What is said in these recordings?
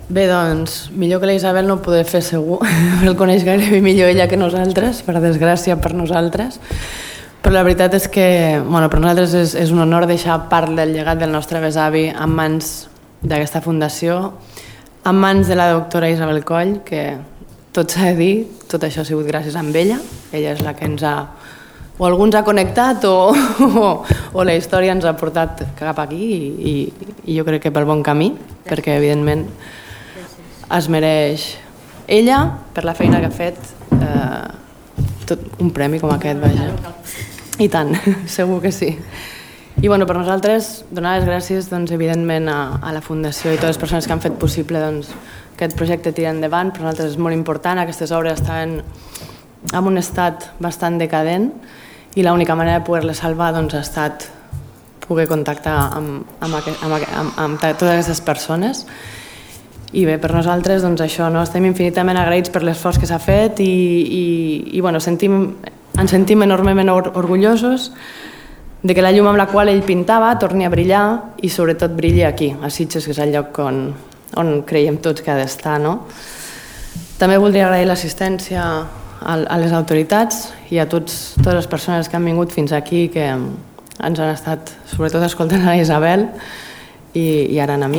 Bé, doncs, millor que la Isabel no ho poder fer segur. El coneix gairebé millor ella que nosaltres, per desgràcia per nosaltres. Però la veritat és que per nosaltres és un honor deixar part del llegat del nostre besavi en mans d'aquesta fundació, en mans de la doctora Isabel Coll, que tot s'ha de dir, tot això ha sigut gràcies a ella. Ella és la que ens ha... o algú ens ha connectat o la història ens ha portat cap aquí i jo crec que pel bon camí, perquè evidentment es mereix ella per la feina que ha fet tot un premi com aquest, vaja. I tant, segur que sí. I per nosaltres donar les gràcies evidentment a la Fundació i totes les persones que han fet possible que aquest projecte tiri endavant. Per nosaltres és molt important, aquestes obres estaven en un estat bastant decadent i l'única manera de poder-les salvar ha estat poder contactar amb totes aquestes persones. I bé, per nosaltres això, estem infinitament agraïts per l'esforç que s'ha fet i ens sentim enormement orgullosos de que la llum amb la qual ell pintava torni a brillar i sobretot brilli aquí, a Sitges, que és el lloc on creiem tots que ha d'estar. També voldria agrair l'assistència a les autoritats i a totes les persones que han vingut fins aquí, que ens han estat sobretot escoltant a Isabel i ara a mi.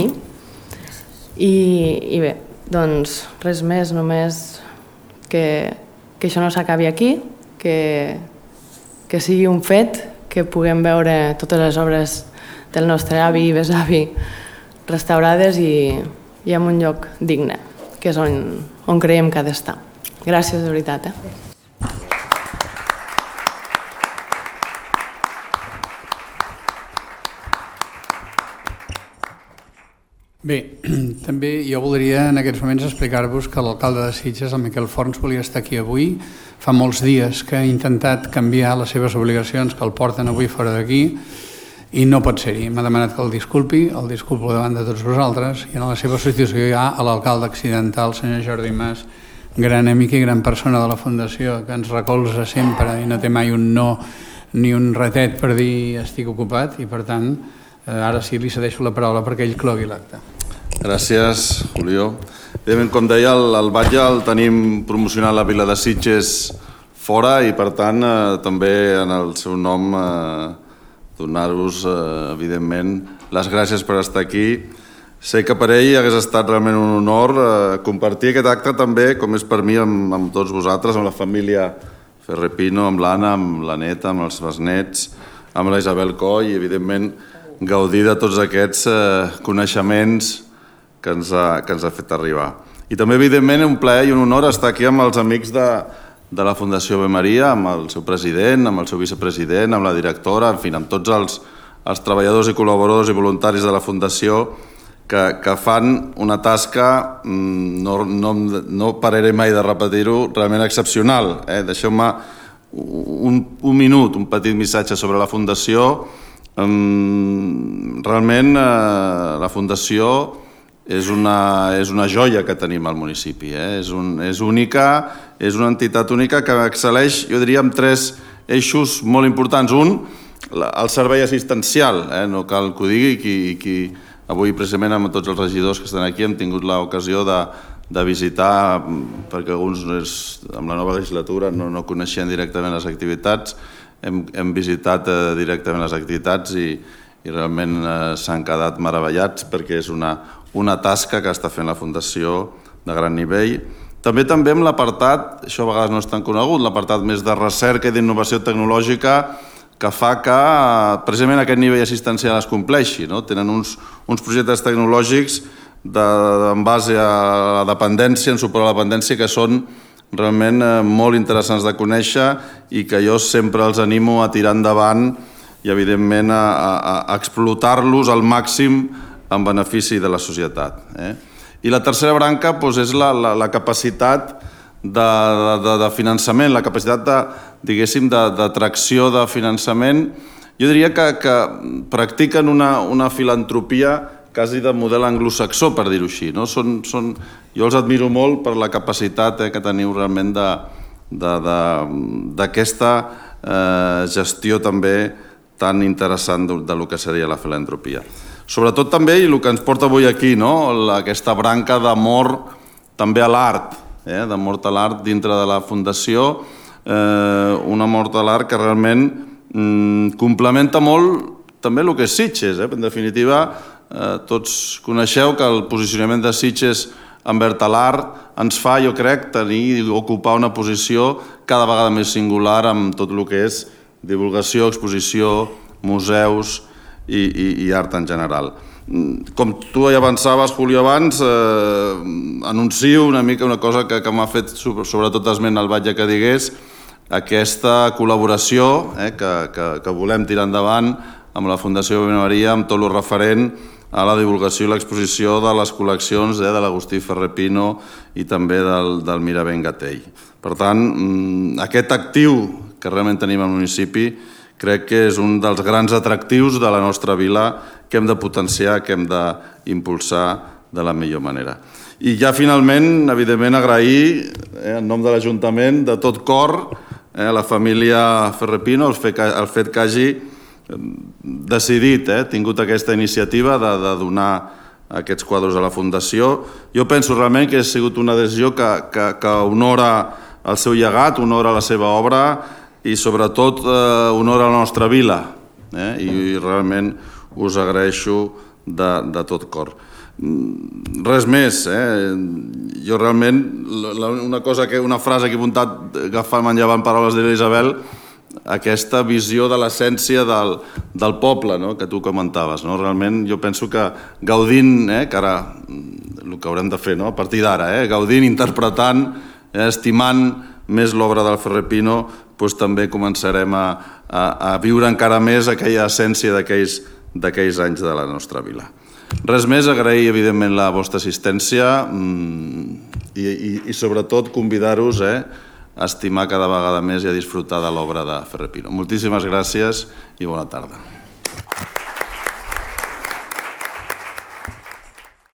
I bé, doncs res més, només que això no s'acabi aquí, que sigui un fet, que puguem veure totes les obres del nostre avi i besavi restaurades i en un lloc digne, que és on creiem que ha d'estar. Gràcies, de veritat. Bé, també jo voldria en aquests moments explicar-vos que l'alcalde de Sitges, el Miquel Forns, volia estar aquí avui. Fa molts dies que ha intentat canviar les seves obligacions, que el porten avui fora d'aquí, i no pot ser-hi. M'ha demanat que el disculpo davant de tots vosaltres, i en la seva substitució hi ha l'alcalde accidental, el senyor Jordi Mas, gran amic i gran persona de la Fundació, que ens recolza sempre i no té mai un no ni un ratet per dir estic ocupat, i per tant ara sí li cedeixo la paraula perquè ell clogui l'acte. Gràcies, Julio. Evidentment, com deia, el Batlle el tenim promocionant la vila de Sitges fora i per tant també en el seu nom donar-vos evidentment les gràcies per estar aquí. Sé que per ell hagués estat realment un honor compartir aquest acte també, com és per mi, amb tots vosaltres, amb la família Ferrepino, amb l'Anna, amb la neta, amb els besnets, amb la Isabel Coll i evidentment gaudir de tots aquests coneixements que ens ha fet arribar. I també evidentment un plaer i un honor estar aquí amb els amics de la Fundació Ave Maria, amb el seu president, amb el seu vicepresident, amb la directora, en fi, amb tots els treballadors i col·laboradors i voluntaris de la Fundació que fan una tasca, no pararé mai de repetir-ho, realment excepcional. Deixeu-me un minut, un petit missatge sobre la Fundació. Realment la Fundació és una joia que tenim al municipi. És única, és una entitat única que excel·leix, jo diria, amb 3 eixos molt importants. Un, el servei assistencial, no cal que ho digui, avui precisament amb tots els regidors que estan aquí hem tingut l'ocasió de visitar, perquè alguns amb la nova legislatura no coneixien directament les activitats, hem visitat directament les activitats i realment s'han quedat meravellats perquè és una tasca que està fent la Fundació de gran nivell. També amb l'apartat, això a vegades no és tan conegut, l'apartat més de recerca i d'innovació tecnològica que fa que precisament aquest nivell assistencial es compleixi. Tenen uns projectes tecnològics en base a la dependència, en suport a la dependència, que són realment molt interessants de conèixer i que jo sempre els animo a tirar endavant i evidentment a explotar-los al màxim en benefici de la societat. I la tercera branca és la capacitat de finançament, la capacitat d'atracció de finançament. Jo diria que practiquen una filantropia quasi de model anglosaxó, per dir-ho així. Jo els admiro molt per la capacitat que teniu realment d'aquesta gestió també tan interessant del que seria la filantropia. sobretot també, i el que ens porta avui aquí, no? Aquesta branca d'amor també a l'art, d'amor a l'art dintre de la Fundació, un amor a l'art que realment complementa molt també el que és Sitges. En definitiva, tots coneixeu que el posicionament de Sitges envers l'art ens fa, jo crec, tenir i ocupar una posició cada vegada més singular amb tot el que és divulgació, exposició, museus i art en general. Com tu ja avançaves, Julio, abans, anuncio una mica una cosa que m'ha fet sobretot esment el Batlle que digués, aquesta col·laboració que volem tirar endavant amb la Fundació Ave Maria, amb tot el referent a la divulgació i l'exposició de les col·leccions de l'Agustí Ferrer Pino i també del Miravent Gatell. Per tant, aquest actiu que realment tenim al municipi crec que és un dels grans atractius de la nostra vila que hem de potenciar, que hem d'impulsar de la millor manera. I ja finalment, evidentment, agrair en nom de l'Ajuntament de tot cor a la família Ferrer Pino el fet que hagi decidit, tingut aquesta iniciativa de donar aquests quadres a la Fundació. Jo penso realment que ha sigut una decisió que honora el seu llegat, honora la seva obra i sobretot honora la nostra vila. I realment us agraeixo de tot cor. Res més. Jo realment, una frase que he apuntat agafant manllevant paraules de l'Isabel, aquesta visió de l'essència del poble que tu comentaves. Realment jo penso que gaudint, que ara el que haurem de fer a partir d'ara, gaudint, interpretant, estimant més l'obra del Ferrer Pino, també començarem a viure encara més aquella essència d'aquells anys de la nostra vila. Res més, agrair evidentment la vostra assistència i sobretot convidar-vos a estimar cada vegada més i a disfrutar de l'obra de Ferrer Pino. Moltíssimes gràcies i bona tarda.